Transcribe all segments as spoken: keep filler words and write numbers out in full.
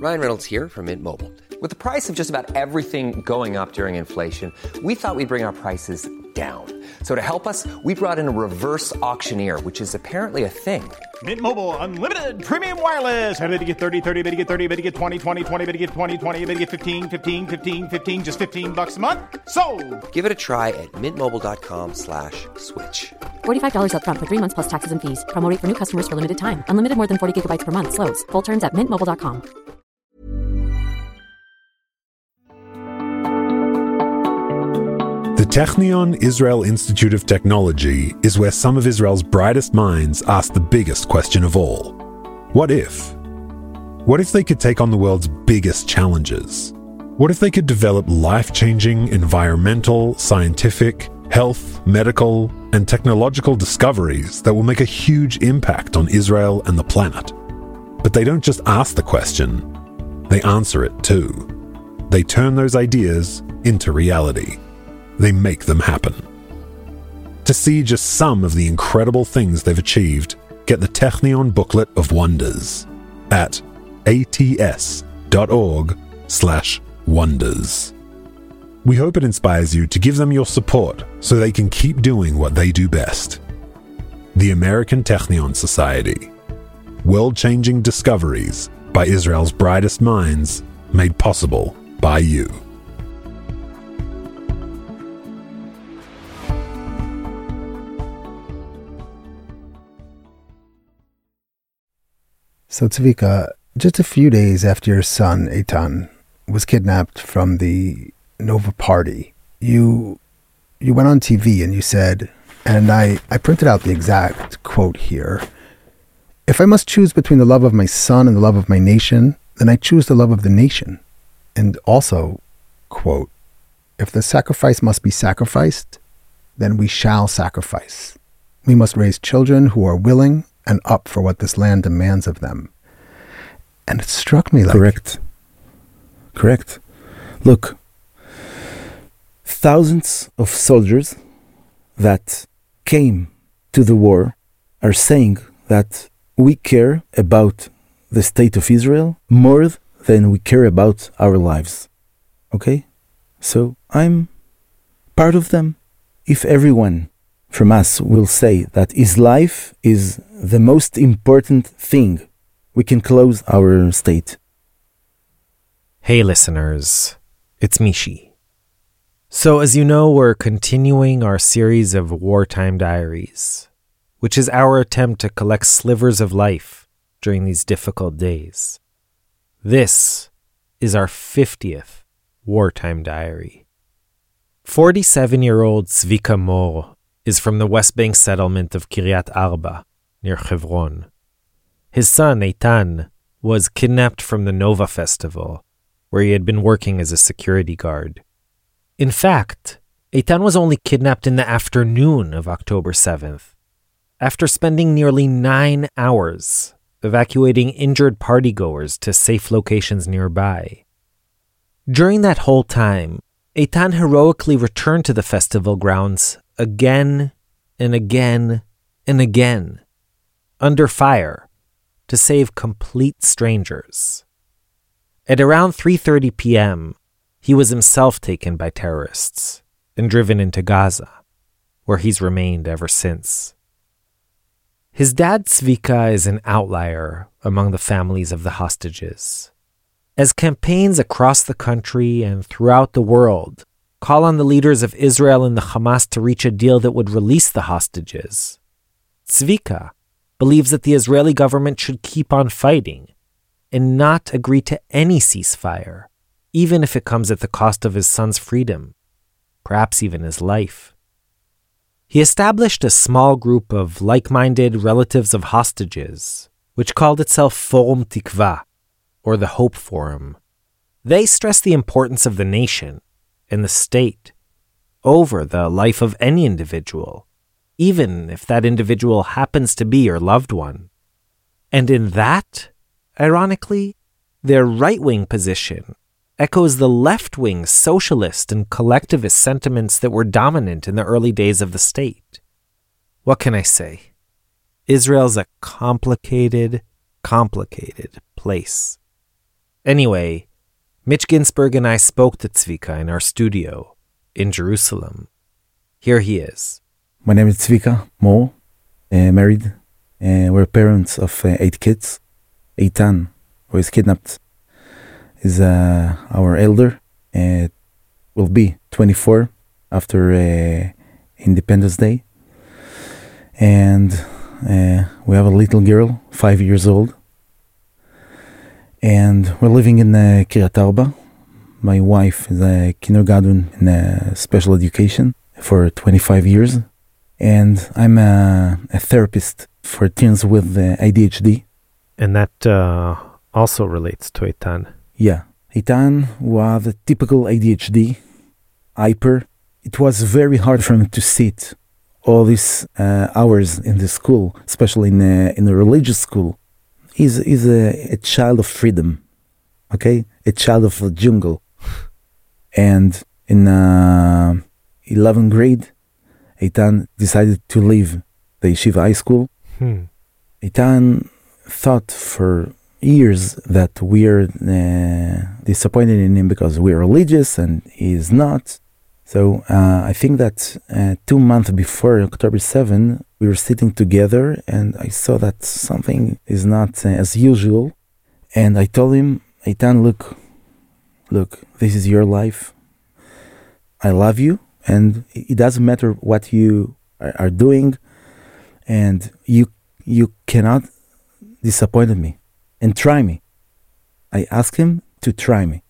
Ryan Reynolds here from Mint Mobile. With the price of just about everything going up during inflation, we thought we'd bring our prices down. So to help us, we brought in a reverse auctioneer, which is apparently a thing. Mint Mobile Unlimited Premium Wireless. How to get thirty, thirty, how to get thirty, how to get twenty, twenty, twenty, how to get twenty, twenty, how to get fifteen, fifteen, fifteen, fifteen, just fifteen bucks a month? Sold! Give it a try at mintmobile.com slash switch. forty-five dollars up front for three months plus taxes and fees. Promo rate for new customers for limited time. Unlimited more than forty gigabytes per month. Slows full terms at mint mobile dot com. The Technion Israel Institute of Technology is where some of Israel's brightest minds ask the biggest question of all. What if? What if they could take on the world's biggest challenges? What if they could develop life-changing environmental, scientific, health, medical, and technological discoveries that will make a huge impact on Israel and the planet? But they don't just ask the question, they answer it too. They turn those ideas into reality. They make them happen. To see just some of the incredible things they've achieved, get the Technion Booklet of Wonders at ats.org slash wonders. We hope it inspires you to give them your support so they can keep doing what they do best. The American Technion Society. World-changing discoveries by Israel's brightest minds, made possible by you. So Tzvika, just a few days after your son, Eitan, was kidnapped from the Nova party, you you went on T V and you said, and I, I printed out the exact quote here, "If I must choose between the love of my son and the love of my nation, then I choose the love of the nation." And also, quote, "If the sacrifice must be sacrificed, then we shall sacrifice. We must raise children who are willing and up for what this land demands of them." And it struck me like... Correct. Correct. Look, thousands of soldiers that came to the war are saying that we care about the state of Israel more than we care about our lives. Okay? So I'm part of them. If everyone from us will say that his life is the most important thing, we can close our state. Hey listeners, it's Mishi. So as you know, we're continuing our series of Wartime Diaries, which is our attempt to collect slivers of life during these difficult days. This is our fiftieth Wartime Diary. forty-seven-year-old Tzvika Mor is from the West Bank settlement of Kiryat Arba, near Hebron. His son, Eitan, was kidnapped from the Nova Festival, where he had been working as a security guard. In fact, Eitan was only kidnapped in the afternoon of October seventh, after spending nearly nine hours evacuating injured partygoers to safe locations nearby. During that whole time, Eitan heroically returned to the festival grounds again and again and again, under fire, to save complete strangers. At around three thirty p.m., he was himself taken by terrorists and driven into Gaza, where he's remained ever since. His dad, Tzvika, is an outlier among the families of the hostages. As campaigns across the country and throughout the world call on the leaders of Israel and the Hamas to reach a deal that would release the hostages, Tzvika believes that the Israeli government should keep on fighting and not agree to any ceasefire, even if it comes at the cost of his son's freedom, perhaps even his life. He established a small group of like-minded relatives of hostages, which called itself Forum Tikva, or the Hope Forum. They stressed the importance of the nation and the state over the life of any individual, even if that individual happens to be your loved one. And in that, ironically, their right-wing position echoes the left-wing socialist and collectivist sentiments that were dominant in the early days of the state. What can I say? Israel's a complicated, complicated place. Anyway, Mitch Ginsburg and I spoke to Tzvika in our studio in Jerusalem. Here he is. My name is Tzvika Mo, uh, married. Uh, we're parents of uh, eight kids. Eitan, who is kidnapped, is uh, our elder. Uh, will be twenty-four after uh, Independence Day. And uh, we have a little girl, five years old. And we're living in uh, Kiryat Arba. My wife is a kindergarten in uh, special education for twenty-five years. And I'm a, a therapist for teens with uh, A D H D. And that uh, also relates to Eitan. Yeah. Eitan was a typical A D H D, hyper. It was very hard for him to sit all these uh, hours in the school, especially in a, in a religious school. He's, he's a, a child of freedom, okay? A child of the jungle. And in uh, eleventh grade, Eitan decided to leave the Yeshiva High School. Hmm. Eitan thought for years that we're uh, disappointed in him because we're religious and he's not. So uh, I think that uh, two months before October seventh, we were sitting together and I saw that something is not uh, as usual. And I told him, Eitan, look, look, this is your life. I love you and it doesn't matter what you are, are doing and you you cannot disappoint me and try me. I asked him to try me.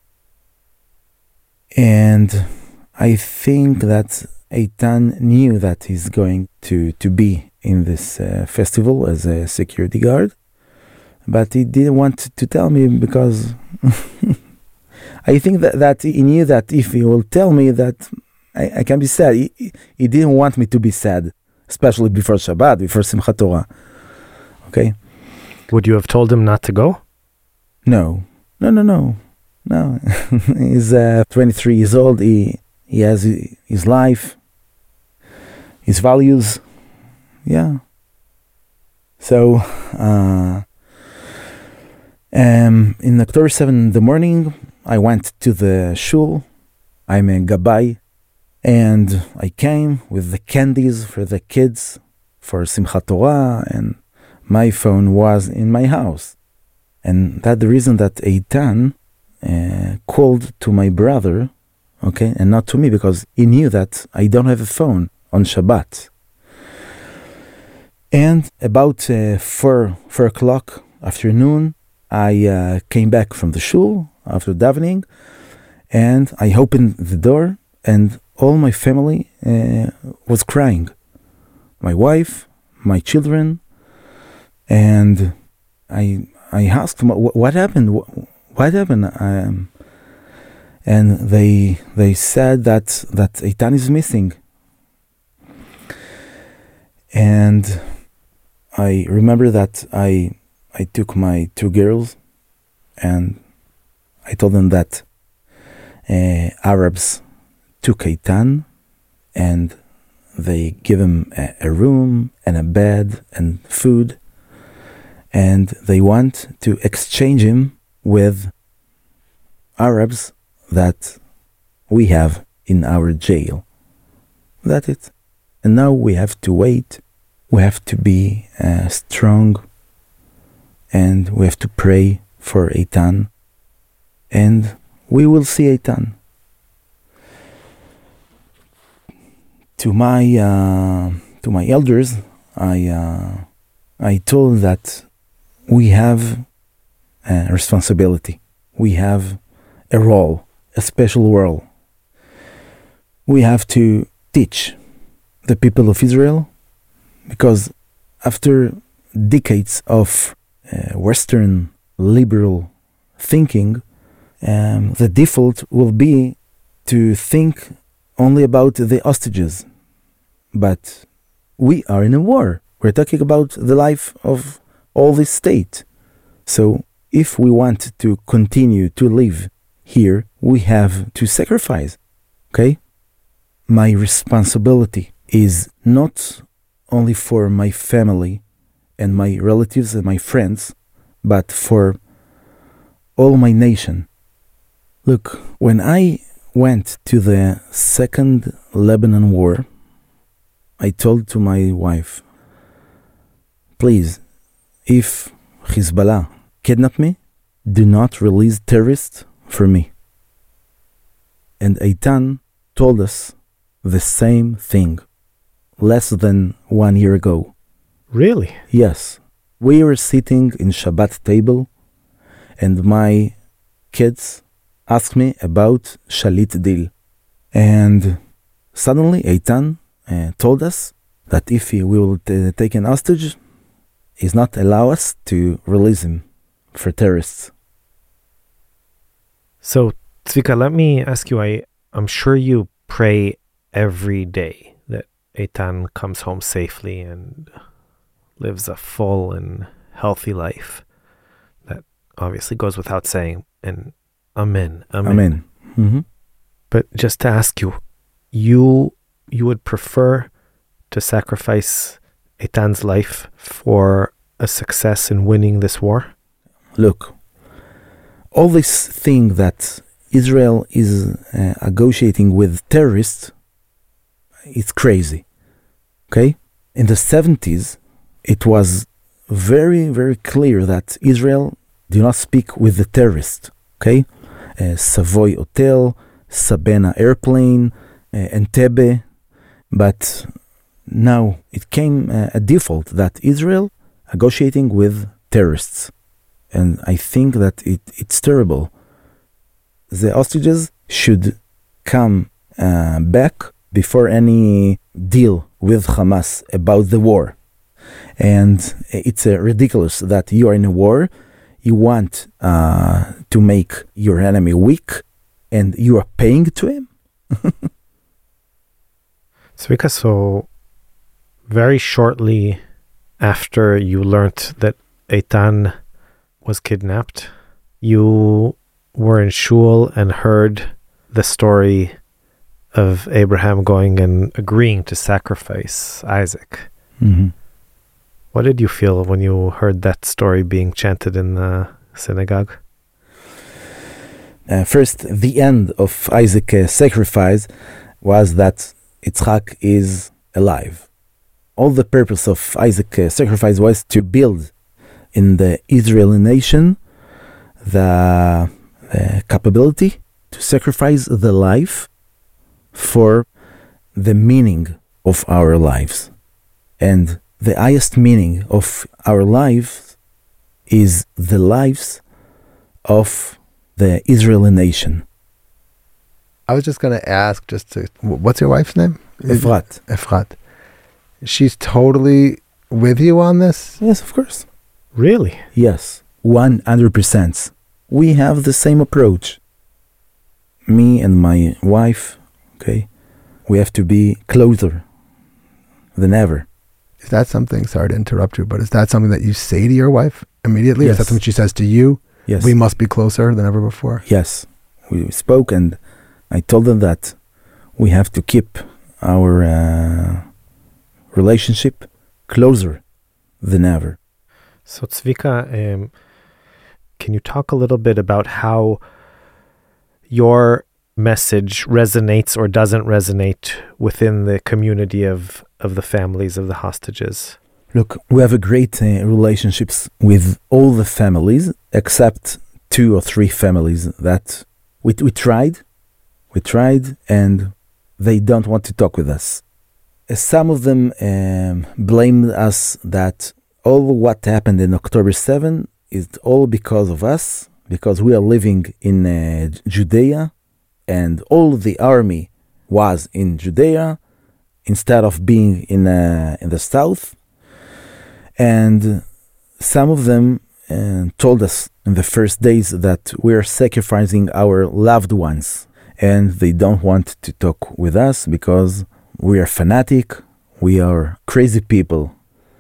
And I think that Eitan knew that he's going to, to be in this uh, festival as a security guard, but he didn't want to tell me because I think that, that he knew that if he will tell me that I, I can be sad. He, he didn't want me to be sad, especially before Shabbat, before Simchat Torah. Okay? Would you have told him not to go? No. No, no, no. No. He's uh, twenty-three years old. He he has his life, his values. Yeah. So, uh, um, in October seventh in the morning, I went to the shul. I'm a gabbai. And I came with the candies for the kids for Simchat Torah, and my phone was in my house. And that's the reason that Eitan uh, called to my brother, okay, and not to me, because he knew that I don't have a phone on Shabbat. And about uh, four, four o'clock afternoon, I uh, came back from the shul after davening, and I opened the door, and all my family uh, was crying. My wife, my children, and I I asked them, what happened? What happened? Um, and they they said that that Eitan is missing. And I remember that I I took my two girls, and I told them that uh, Arabs took Eitan, and they give him a, a room and a bed and food, and they want to exchange him with Arabs that we have in our jail. That's it. And now we have to wait. We have to be uh, strong, and we have to pray for Eitan, and we will see Eitan. To my uh, to my elders, I uh, I told that we have a responsibility. We have a role, a special role. We have to teach the people of Israel, because after decades of uh, Western liberal thinking, um, the default will be to think only about the hostages. But we are in a war. We're talking about the life of all this state. So if we want to continue to live here, we have to sacrifice. Okay? My responsibility is not only for my family and my relatives and my friends, but for all my nation. Look, when I went to the Second Lebanon War, I told to my wife, please, if Hezbollah kidnap me, do not release terrorists for me. And Eitan told us the same thing less than one year ago. Really? Yes. We were sitting in Shabbat table and my kids asked me about Shalit deal. And suddenly Eitan uh, told us that if he will t- take an hostage, he's not allow us to release him for terrorists. So, Tzvika, let me ask you, I, I'm sure you pray every day that Eitan comes home safely and lives a full and healthy life. That obviously goes without saying. And amen. Amen. Amen. Mm-hmm. But just to ask you, you you would prefer to sacrifice Eitan's life for a success in winning this war? Look, all this thing that Israel is uh, negotiating with terrorists, it's crazy. Okay? In the seventies, it was very, very clear that Israel do not speak with the terrorists. Okay? Uh, Savoy Hotel, Sabena Airplane, uh, Entebbe. But now it came uh, a default that Israel negotiating with terrorists. And I think that it, it's terrible. The hostages should come uh, back before any deal with Hamas about the war. And it's uh, ridiculous that you are in a war, you want uh, to make your enemy weak, and you are paying to him? Tzvika, so very shortly after you learnt that Eitan was kidnapped, you were in shul and heard the story of Abraham going and agreeing to sacrifice Isaac. Mm-hmm. What did you feel when you heard that story being chanted in the synagogue? Uh, first, the end of Isaac's uh, sacrifice was that Yitzchak is alive. All the purpose of Isaac's uh, sacrifice was to build in the Israeli nation the, the capability to sacrifice the life for the meaning of our lives. And the highest meaning of our lives is the lives of the Israeli nation. I was just going to ask, just to, what's your wife's name? Efrat. Efrat. She's totally with you on this? Yes, of course. Really? Yes, one hundred percent. We have the same approach. Me and my wife, okay, we have to be closer than ever. Is that something, sorry to interrupt you, but is that something that you say to your wife immediately? Yes. Is that something she says to you? Yes. We must be closer than ever before? Yes. We spoke and I told them that we have to keep our uh, relationship closer than ever. So Tzvika, um, can you talk a little bit about how your message resonates or doesn't resonate within the community of, of the families of the hostages? Look, we have a great uh, relationships with all the families except two or three families that we we tried, we tried, and they don't want to talk with us. Uh, some of them um, blamed us that all what happened in October seventh is all because of us, because we are living in uh, Judea, and all the army was in Judea instead of being in uh, in the south. And some of them uh, told us in the first days that we're sacrificing our loved ones, and they don't want to talk with us because we are fanatic, we are crazy people.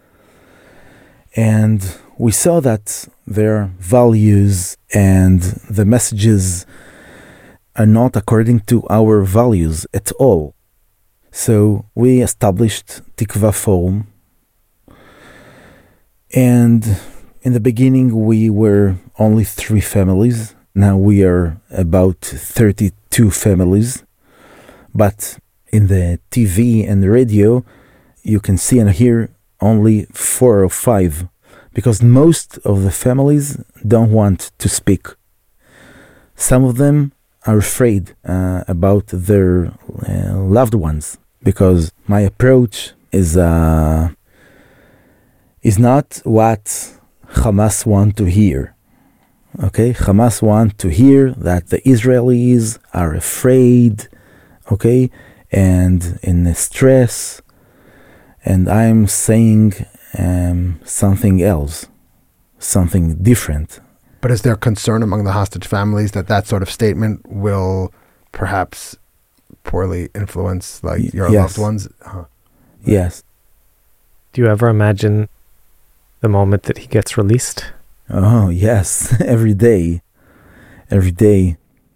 And we saw that their values and the messages are not according to our values at all. So we established Tikva Forum. And in the beginning, we were only three families. Now we are about thirty-two families. But in the T V and the radio, you can see and hear only four or five, because most of the families don't want to speak. Some of them are afraid uh, about their uh, loved ones, because my approach is uh, is not what Hamas want to hear. Okay, Hamas want to hear that the Israelis are afraid, okay, and in stress, and I'm saying um, something else, something different. But is there concern among the hostage families that that sort of statement will perhaps poorly influence like your yes. loved ones? Huh. Yes. Do you ever imagine the moment that he gets released? Oh, yes. Every day. Every day.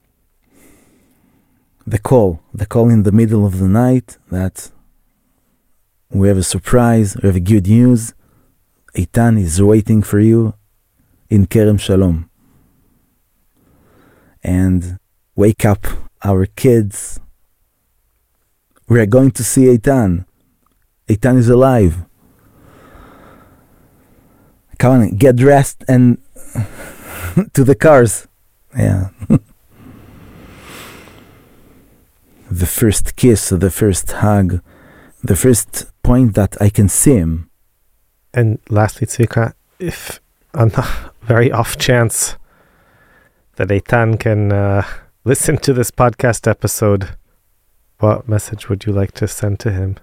The call. The call in the middle of the night that we have a surprise, we have a good news. Eitan is waiting for you in Kerem Shalom. And wake up our kids. We are going to see Eitan. Eitan is alive. Come on, get dressed and to the cars. Yeah. The first kiss, the first hug, the first point that I can see him. And lastly, Tzvika, if on the very off chance that Eitan can uh, listen to this podcast episode, what message would you like to send to him?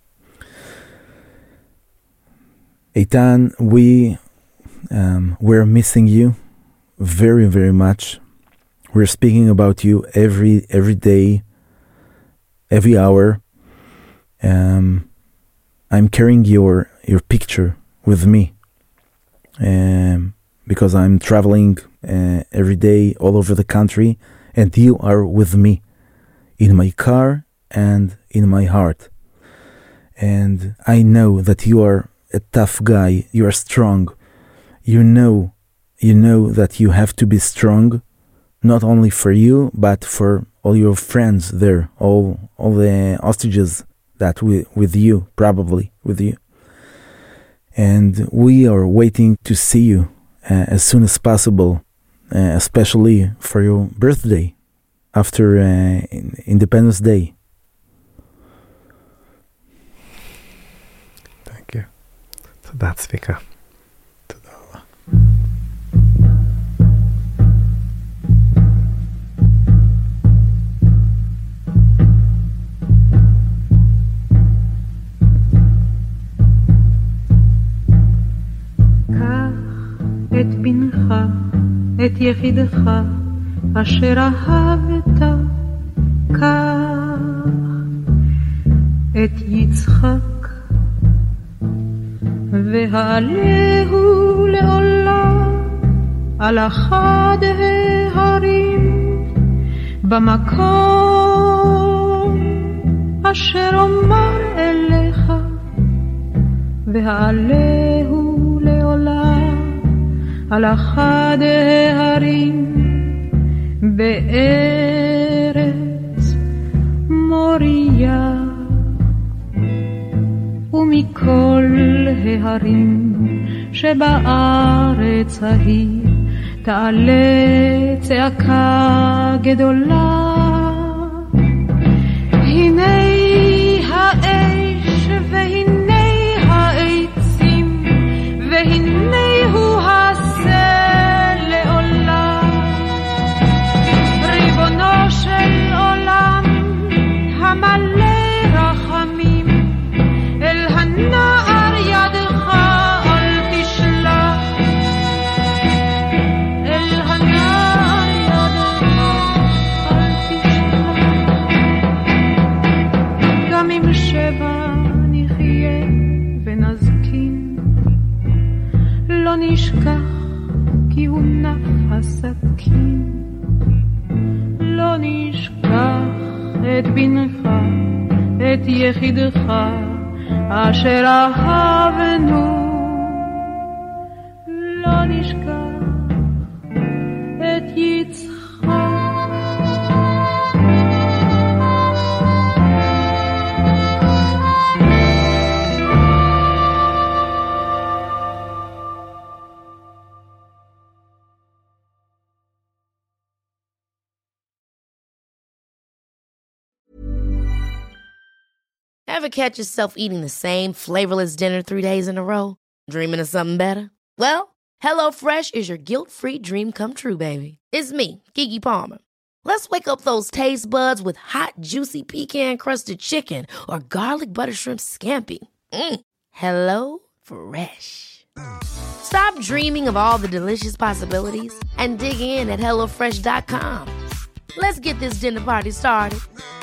Eitan, we um, we're missing you very, very much. We're speaking about you every every day, every hour. Um, I'm carrying your your picture with me, um, because I'm traveling uh, every day all over the country, and you are with me in my car and in my heart. And I know that you are a tough guy. You are strong. You know, you know that you have to be strong, not only for you, but for all your friends there, all all the hostages that we with you, probably with you. And we are waiting to see you uh, as soon as possible, uh, especially for your birthday, after uh, Independence Day. Thank you. So that's Tzvika. את בנך, את יחידך, אשר אהבת, קח את יצחק, והעלהו לעולם על אחד ההרים, במקום אשר אומר אליך, והעלהו לעולם על אחד ההרים בארץ מוריה, ומכל ההרים שבארץ ההיא תעלה צעקה גדולה. הנה האש והנה העצים והנה הוא של עולם המלא רחמים, אל הנער ידך אל תשלח, אל הנער ידך אל תשלח. גם אם שבע נחיה ונזקין, לא נשכח כי הונף הסכין. לא נשכח את בנך, את יחידך, אשר אהבנו. לא נשכח Ever catch yourself eating the same flavorless dinner three days in a row? Dreaming of something better? Well, HelloFresh is your guilt-free dream come true, baby. It's me, Keke Palmer. Let's wake up those taste buds with hot, juicy pecan-crusted chicken or garlic butter shrimp scampi. Mm. Hello Fresh. Stop dreaming of all the delicious possibilities and dig in at hello fresh dot com. Let's get this dinner party started.